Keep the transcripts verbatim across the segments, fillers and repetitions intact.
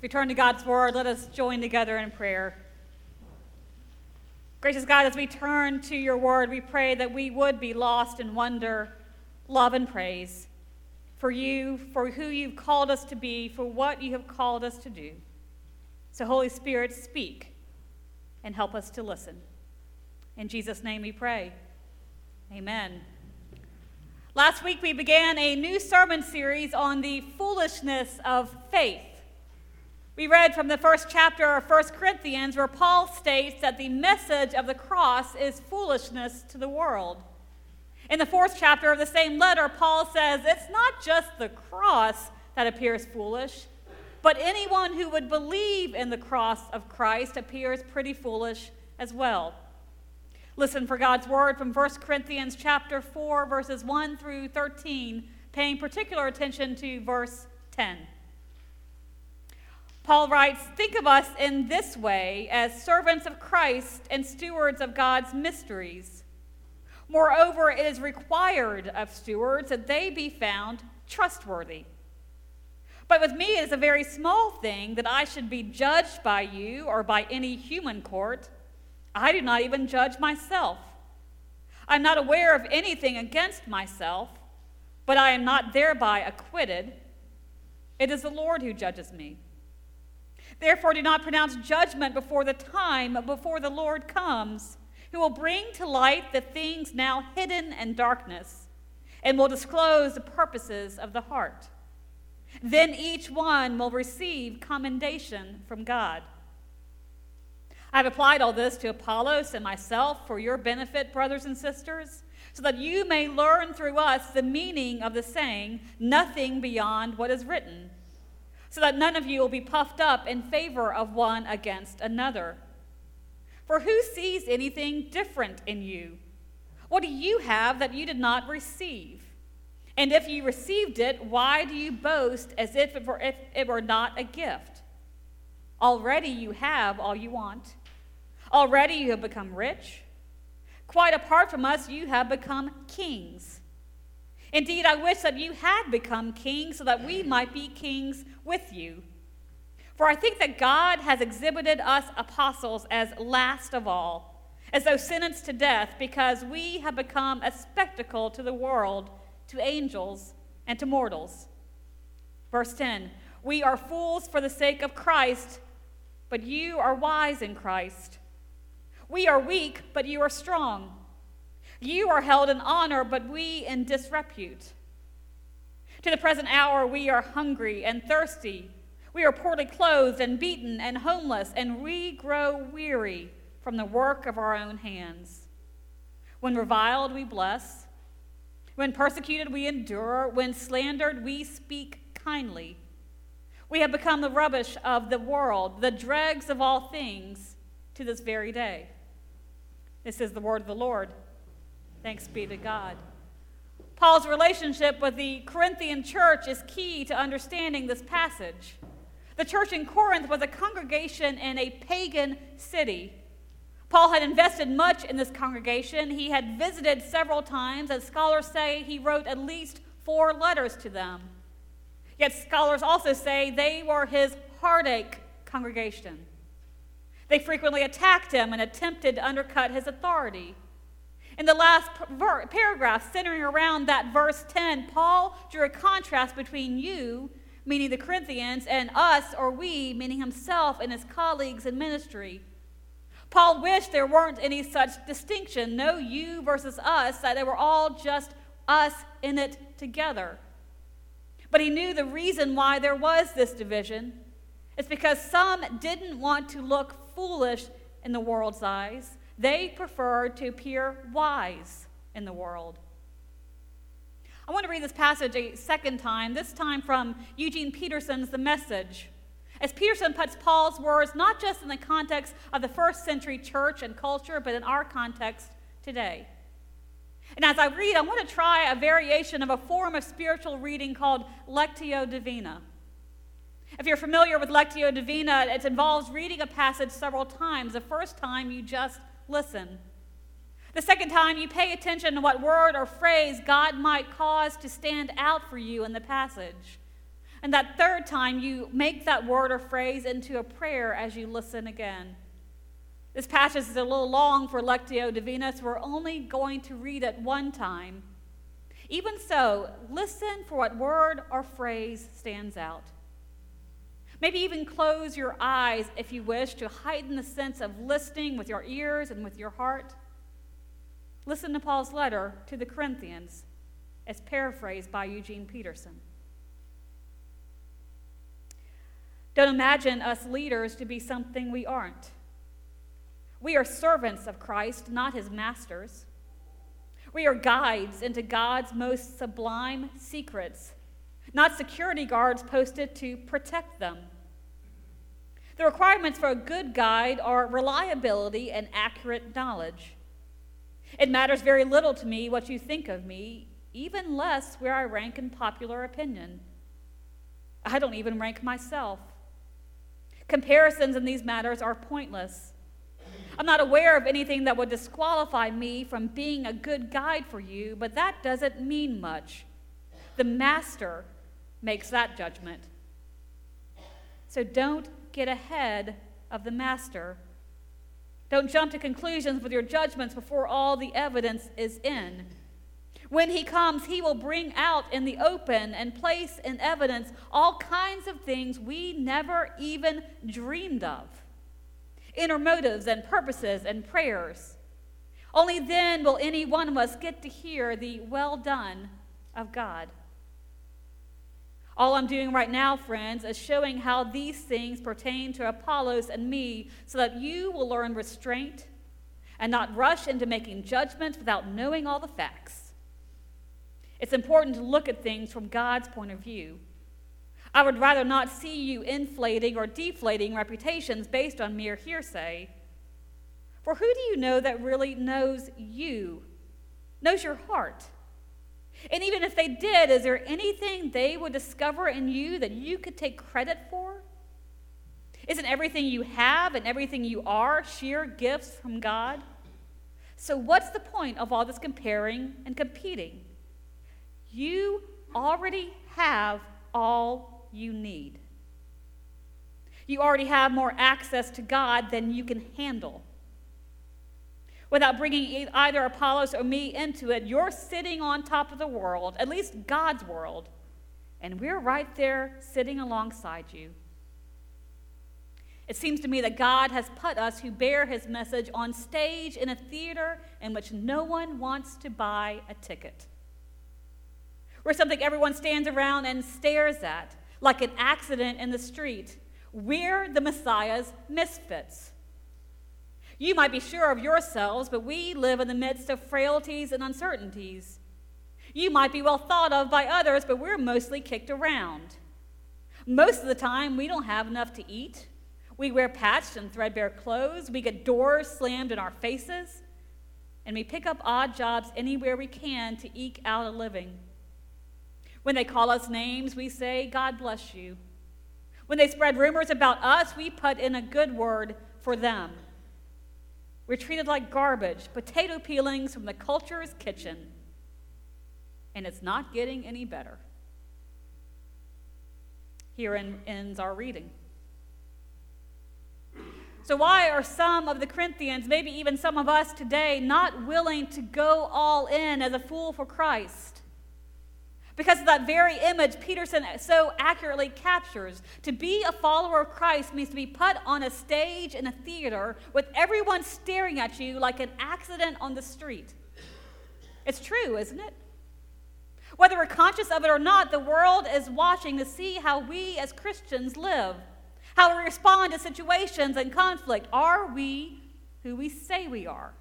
we turn to God's word, let us join together in prayer. Gracious God, as we turn to your word, we pray that we would be lost in wonder, love, and praise for you, for who you've called us to be, for what you have called us to do. So, Holy Spirit, speak and help us to listen. In Jesus' name we pray. Amen. Last week we began a new sermon series on the foolishness of faith. We read from the first chapter of First Corinthians where Paul states that the message of the cross is foolishness to the world. In the fourth chapter of the same letter, Paul says it's not just the cross that appears foolish, but anyone who would believe in the cross of Christ appears pretty foolish as well. Listen for God's word from First Corinthians chapter four, verses one through thirteen, paying particular attention to verse ten. Paul writes, "Think of us in this way as servants of Christ and stewards of God's mysteries. Moreover, it is required of stewards that they be found trustworthy. But with me it is a very small thing that I should be judged by you or by any human court. I do not even judge myself. I am not aware of anything against myself, but I am not thereby acquitted. It is the Lord who judges me. Therefore, do not pronounce judgment before the time, but before the Lord comes, who will bring to light the things now hidden in darkness, and will disclose the purposes of the heart. Then each one will receive commendation from God. I've applied all this to Apollos and myself for your benefit, brothers and sisters, so that you may learn through us the meaning of the saying, nothing beyond what is written, so that none of you will be puffed up in favor of one against another. For who sees anything different in you? What do you have that you did not receive? And if you received it, why do you boast as if it were, if it were not a gift? Already you have all you want. Already you have become rich. Quite apart from us, you have become kings. Indeed, I wish that you had become kings so that we might be kings with you. For I think that God has exhibited us apostles as last of all, as though sentenced to death, because we have become a spectacle to the world, to angels, and to mortals." Verse ten, "We are fools for the sake of Christ, but you are wise in Christ. We are weak, but you are strong. You are held in honor, but we in disrepute. To the present hour we are hungry and thirsty. We are poorly clothed and beaten and homeless, and we grow weary from the work of our own hands. When reviled, we bless. When persecuted, we endure. When slandered, we speak kindly. We have become the rubbish of the world, the dregs of all things, to this very day." This is the word of the Lord. Thanks be to God. Paul's relationship with the Corinthian church is key to understanding this passage. The church in Corinth was a congregation in a pagan city. Paul had invested much in this congregation. He had visited several times. As scholars say, he wrote at least four letters to them. Yet scholars also say they were his heartache congregation. They frequently attacked him and attempted to undercut his authority. In the last paragraph, centering around that verse ten, Paul drew a contrast between you, meaning the Corinthians, and us, or we, meaning himself and his colleagues in ministry. Paul wished there weren't any such distinction, no you versus us, that they were all just us in it together. But he knew the reason why there was this division. It's because some didn't want to look foolish in the world's eyes. They preferred to appear wise in the world. I want to read this passage a second time, this time from Eugene Peterson's The Message. As Peterson puts Paul's words not just in the context of the first century church and culture, but in our context today. And as I read, I want to try a variation of a form of spiritual reading called Lectio Divina. If you're familiar with Lectio Divina, it involves reading a passage several times. The first time, you just listen. The second time, you pay attention to what word or phrase God might cause to stand out for you in the passage. And that third time, you make that word or phrase into a prayer as you listen again. This passage is a little long for Lectio Divina, so we're only going to read it one time. Even so, listen for what word or phrase stands out. Maybe even close your eyes if you wish to heighten the sense of listening with your ears and with your heart. Listen to Paul's letter to the Corinthians, as paraphrased by Eugene Peterson. Don't imagine us leaders to be something we aren't. We are servants of Christ, not his masters. We are guides into God's most sublime secrets, not security guards posted to protect them. The requirements for a good guide are reliability and accurate knowledge. It matters very little to me what you think of me, even less where I rank in popular opinion. I don't even rank myself. Comparisons in these matters are pointless. I'm not aware of anything that would disqualify me from being a good guide for you, but that doesn't mean much. The master makes that judgment. So don't get ahead of the master. Don't jump to conclusions with your judgments before all the evidence is in. When he comes, he will bring out in the open and place in evidence all kinds of things we never even dreamed of. Inner motives and purposes and prayers. Only then will any one of us get to hear the well done of God. All I'm doing right now, friends, is showing how these things pertain to Apollos and me so that you will learn restraint and not rush into making judgments without knowing all the facts. It's important to look at things from God's point of view. I would rather not see you inflating or deflating reputations based on mere hearsay. For who do you know that really knows you, knows your heart? And even if they did, is there anything they would discover in you that you could take credit for? Isn't everything you have and everything you are sheer gifts from God? So what's the point of all this comparing and competing? You already have all you need. You already have more access to God than you can handle. Without bringing either Apollos or me into it, you're sitting on top of the world, at least God's world, and we're right there sitting alongside you. It seems to me that God has put us who bear his message on stage in a theater in which no one wants to buy a ticket. We're something everyone stands around and stares at, like an accident in the street. We're the Messiah's misfits. You might be sure of yourselves, but we live in the midst of frailties and uncertainties. You might be well thought of by others, but we're mostly kicked around. Most of the time, we don't have enough to eat. We wear patched and threadbare clothes. We get doors slammed in our faces. And we pick up odd jobs anywhere we can to eke out a living. When they call us names, we say, God bless you. When they spread rumors about us, we put in a good word for them. We're treated like garbage, potato peelings from the culture's kitchen. And it's not getting any better. Herein ends our reading. So why are some of the Corinthians, maybe even some of us today, not willing to go all in as a fool for Christ? Because of that very image Peterson so accurately captures. To be a follower of Christ means to be put on a stage in a theater with everyone staring at you like an accident on the street. It's true, isn't it? Whether we're conscious of it or not, the world is watching to see how we as Christians live, how we respond to situations and conflict. Are we who we say we are?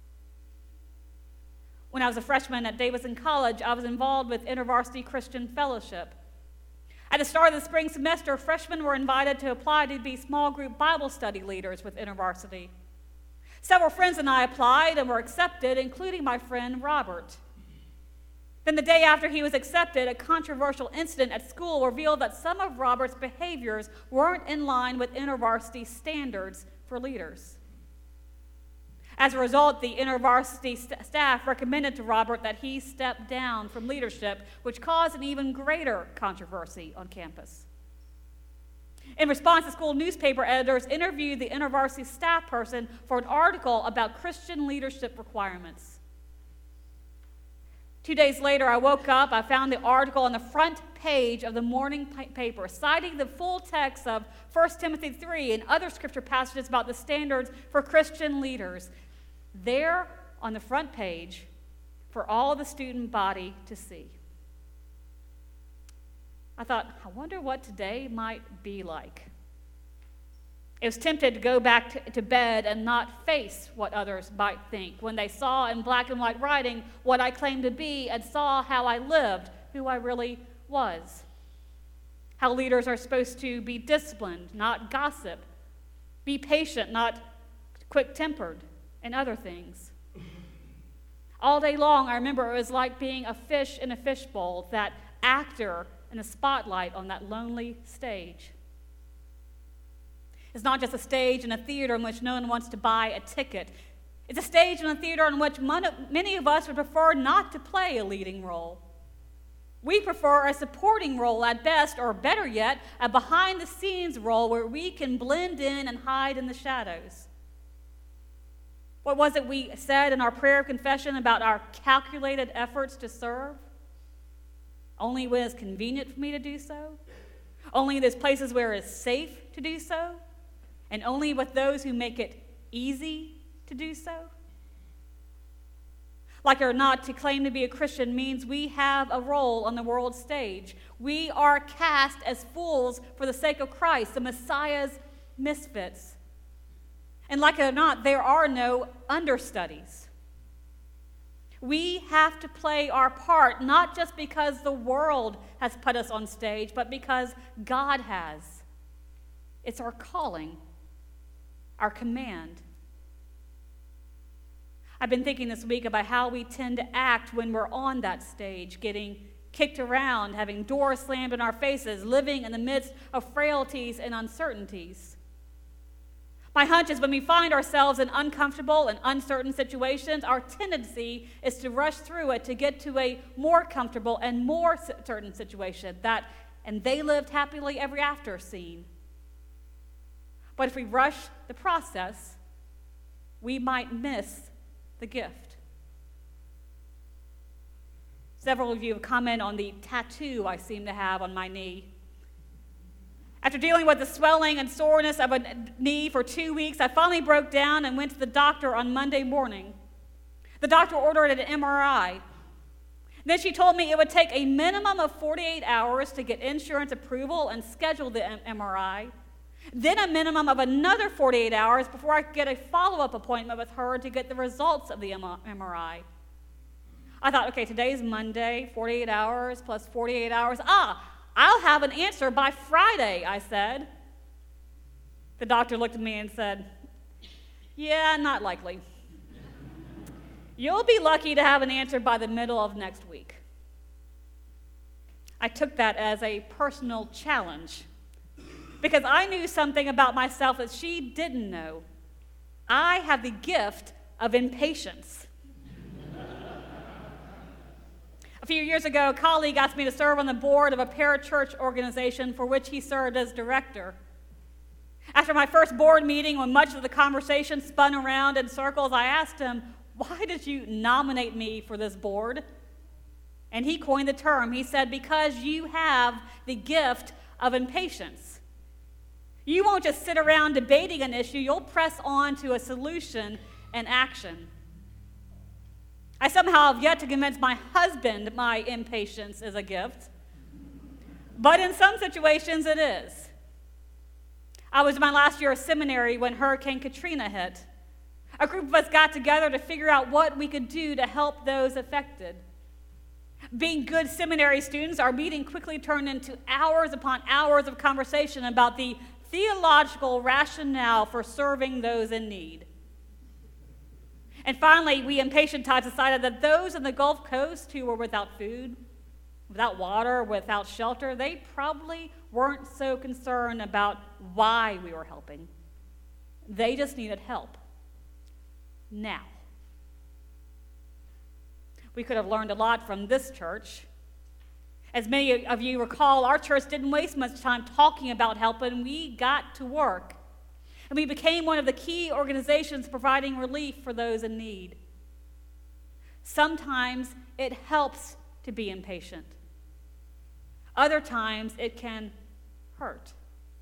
When I was a freshman at Davidson College, I was involved with InterVarsity Christian Fellowship. At the start of the spring semester, freshmen were invited to apply to be small group Bible study leaders with InterVarsity. Several friends and I applied and were accepted, including my friend Robert. Then the day after he was accepted, a controversial incident at school revealed that some of Robert's behaviors weren't in line with InterVarsity standards for leaders. As a result, the InterVarsity st- staff recommended to Robert that he step down from leadership, which caused an even greater controversy on campus. In response, the school newspaper editors interviewed the InterVarsity staff person for an article about Christian leadership requirements. Two days later, I woke up, I found the article on the front page of the morning paper, citing the full text of First Timothy three and other scripture passages about the standards for Christian leaders. There on the front page for all the student body to see. I thought, I wonder what today might be like. I was tempted to go back to, to bed and not face what others might think when they saw in black and white writing what I claimed to be and saw how I lived, who I really was. How leaders are supposed to be disciplined, not gossip, be patient, not quick-tempered, and other things. All day long, I remember it was like being a fish in a fishbowl, that actor in the spotlight on that lonely stage. It's not just a stage in a theater in which no one wants to buy a ticket. It's a stage in a theater in which many of us would prefer not to play a leading role. We prefer a supporting role at best, or better yet, a behind-the-scenes role where we can blend in and hide in the shadows. What was it we said in our prayer of confession about our calculated efforts to serve? Only when it's convenient for me to do so? Only in those places where it's safe to do so? And only with those who make it easy to do so? Like it or not, to claim to be a Christian means we have a role on the world stage. We are cast as fools for the sake of Christ, the Messiah's misfits. And like it or not, there are no understudies. We have to play our part, not just because the world has put us on stage, but because God has. It's our calling, our command. I've been thinking this week about how we tend to act when we're on that stage, getting kicked around, having doors slammed in our faces, living in the midst of frailties and uncertainties. My hunch is when we find ourselves in uncomfortable and uncertain situations, our tendency is to rush through it to get to a more comfortable and more certain situation, that "and they lived happily ever after" scene. But if we rush the process, we might miss the gift. Several of you have commented on the tattoo I seem to have on my knee. After dealing with the swelling and soreness of a knee for two weeks, I finally broke down and went to the doctor on Monday morning. The doctor ordered an M R I. Then she told me it would take a minimum of forty-eight hours to get insurance approval and schedule the M R I. Then a minimum of another forty-eight hours before I could get a follow-up appointment with her to get the results of the M R I. I thought, okay, today's Monday, forty-eight hours plus forty-eight hours. Ah, I'll have an answer by Friday, I said. The doctor looked at me and said, yeah, not likely. You'll be lucky to have an answer by the middle of next week. I took that as a personal challenge because I knew something about myself that she didn't know. I have the gift of impatience. A few years ago, a colleague asked me to serve on the board of a parachurch organization for which he served as director. After my first board meeting, when much of the conversation spun around in circles, I asked him, "Why did you nominate me for this board?" And he coined the term. He said, "Because you have the gift of impatience. You won't just sit around debating an issue, you'll press on to a solution and action." I somehow have yet to convince my husband my impatience is a gift, but in some situations it is. I was in my last year of seminary when Hurricane Katrina hit. A group of us got together to figure out what we could do to help those affected. Being good seminary students, our meeting quickly turned into hours upon hours of conversation about the theological rationale for serving those in need. And finally, we impatient types decided that those in the Gulf Coast who were without food, without water, without shelter, they probably weren't so concerned about why we were helping. They just needed help. now. We could have learned a lot from this church. As many of you recall, our church didn't waste much time talking about help, and we got to work. And we became one of the key organizations providing relief for those in need. Sometimes it helps to be impatient. Other times it can hurt.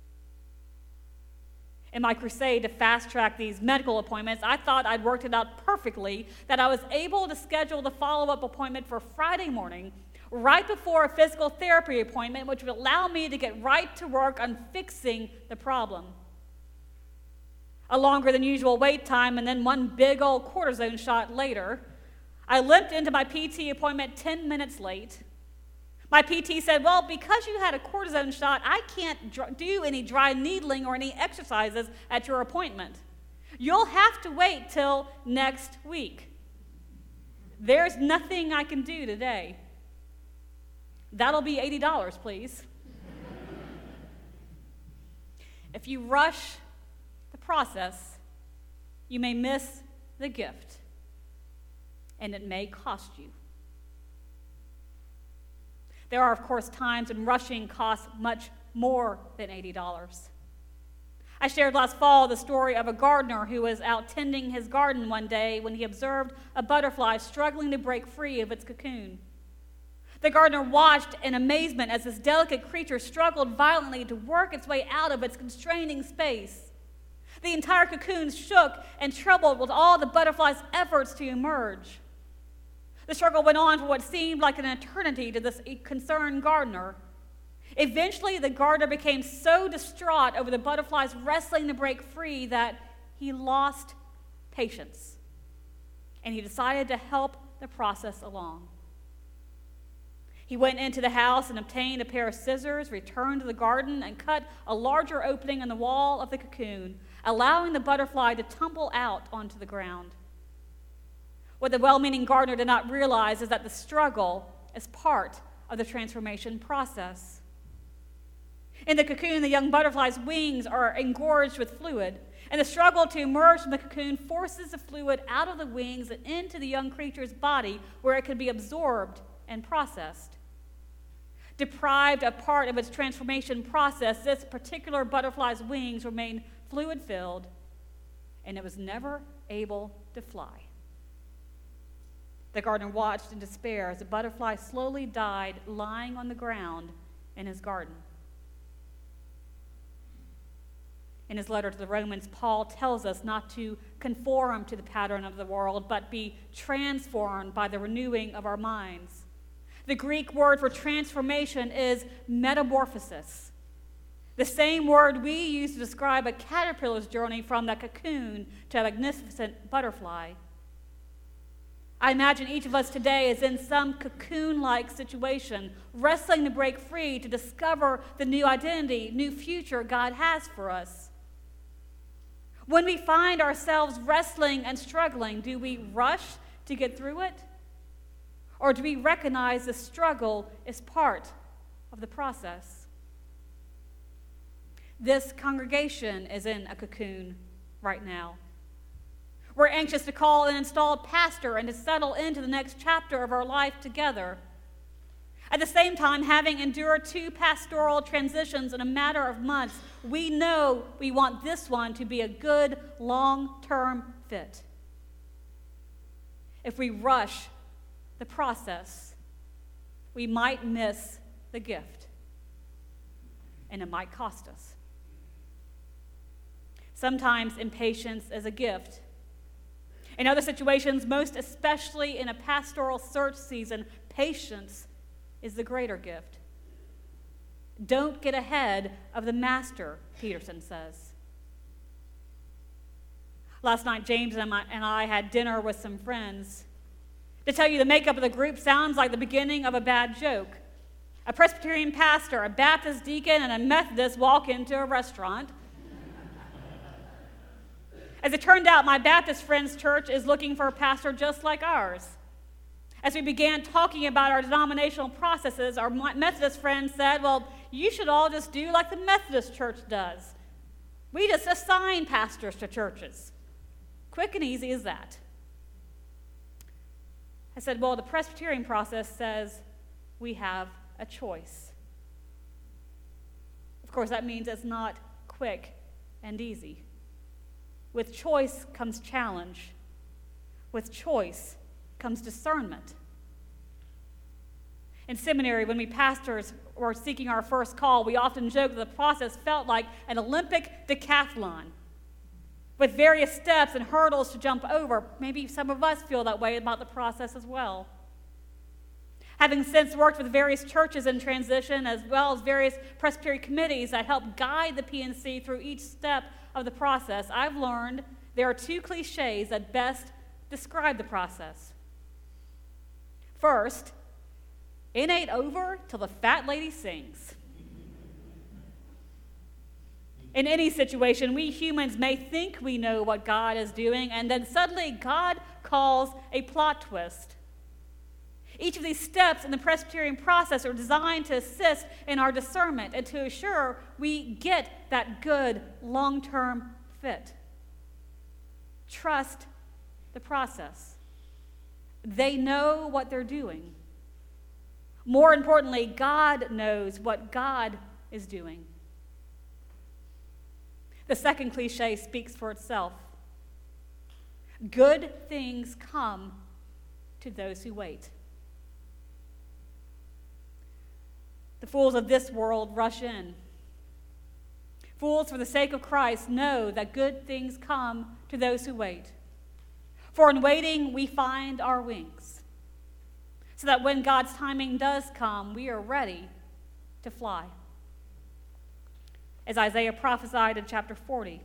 In my crusade to fast-track these medical appointments, I thought I'd worked it out perfectly, that I was able to schedule the follow-up appointment for Friday morning, right before a physical therapy appointment, which would allow me to get right to work on fixing the problem. A longer than usual wait time, and then one big old cortisone shot later, I limped into my P T appointment ten minutes late. My P T said, well, because you had a cortisone shot, I can't dr- do any dry needling or any exercises at your appointment. You'll have to wait till next week. There's nothing I can do today. That'll be eighty dollars, please. If you rush the process, you may miss the gift, and it may cost you. There are, of course, times when rushing costs much more than eighty dollars. I shared last fall the story of a gardener who was out tending his garden one day when he observed a butterfly struggling to break free of its cocoon. The gardener watched in amazement as this delicate creature struggled violently to work its way out of its constraining space. The entire cocoon shook and trembled with all the butterfly's efforts to emerge. The struggle went on for what seemed like an eternity to this concerned gardener. Eventually, the gardener became so distraught over the butterflies wrestling to break free that he lost patience, and he decided to help the process along. He went into the house and obtained a pair of scissors, returned to the garden, and cut a larger opening in the wall of the cocoon, allowing the butterfly to tumble out onto the ground. What the well-meaning gardener did not realize is that the struggle is part of the transformation process. In the cocoon, the young butterfly's wings are engorged with fluid, and the struggle to emerge from the cocoon forces the fluid out of the wings and into the young creature's body where it can be absorbed and processed. Deprived of part of its transformation process, this particular butterfly's wings remained fluid-filled, and it was never able to fly. The gardener watched in despair as the butterfly slowly died lying on the ground in his garden. In his letter to the Romans, Paul tells us not to conform to the pattern of the world, but be transformed by the renewing of our minds. The Greek word for transformation is metamorphosis, the same word we use to describe a caterpillar's journey from the cocoon to a magnificent butterfly. I imagine each of us today is in some cocoon-like situation, wrestling to break free, to discover the new identity, new future God has for us. When we find ourselves wrestling and struggling, do we rush to get through it? Or do we recognize the struggle is part of the process? This congregation is in a cocoon right now. We're anxious to call an installed pastor and to settle into the next chapter of our life together. At the same time, having endured two pastoral transitions in a matter of months, we know we want this one to be a good long-term fit. If we rush the process, we might miss the gift, and it might cost us. Sometimes impatience is a gift. In other situations, most especially in a pastoral search season, patience is the greater gift. Don't get ahead of the master, Peterson says. Last night, James and I had dinner with some friends. To tell you the makeup of the group sounds like the beginning of a bad joke. A Presbyterian pastor, a Baptist deacon, and a Methodist walk into a restaurant. As it turned out, my Baptist friend's church is looking for a pastor just like ours. As we began talking about our denominational processes, our Methodist friend said, well, you should all just do like the Methodist church does. We just assign pastors to churches. quick and easy as that. I said, well, the Presbyterian process says we have a choice. Of course, that means it's not quick and easy. With choice comes challenge. With choice comes discernment. In seminary, when we pastors were seeking our first call, we often joked that the process felt like an Olympic decathlon with various steps and hurdles to jump over. Maybe some of us feel that way about the process as well. Having since worked with various churches in transition, as well as various Presbyterian committees that help guide the P N C through each step of the process, I've learned there are two cliches that best describe the process. First, it ain't over till the fat lady sings. In any situation, we humans may think we know what God is doing, and then suddenly God calls a plot twist. Each of these steps in the Presbyterian process are designed to assist in our discernment and to assure we get that good long-term fit. Trust the process. They know what they're doing. More importantly, God knows what God is doing. The second cliche speaks for itself. Good things come to those who wait. The fools of this world rush in. Fools, for the sake of Christ, know that good things come to those who wait. For in waiting, we find our wings, so that when God's timing does come, we are ready to fly. As Isaiah prophesied in chapter forty.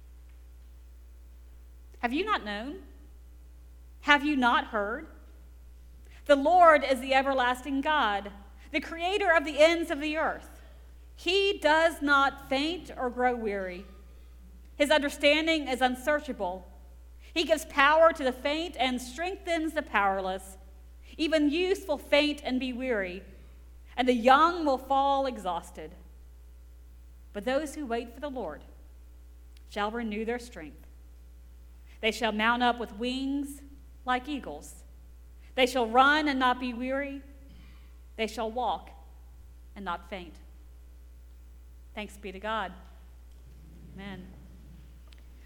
Have you not known? Have you not heard? The Lord is the everlasting God, the creator of the ends of the earth. He does not faint or grow weary. His understanding is unsearchable. He gives power to the faint and strengthens the powerless. Even youth will faint and be weary, and the young will fall exhausted. But those who wait for the Lord shall renew their strength. They shall mount up with wings like eagles. They shall run and not be weary. They shall walk and not faint. Thanks be to God. Amen.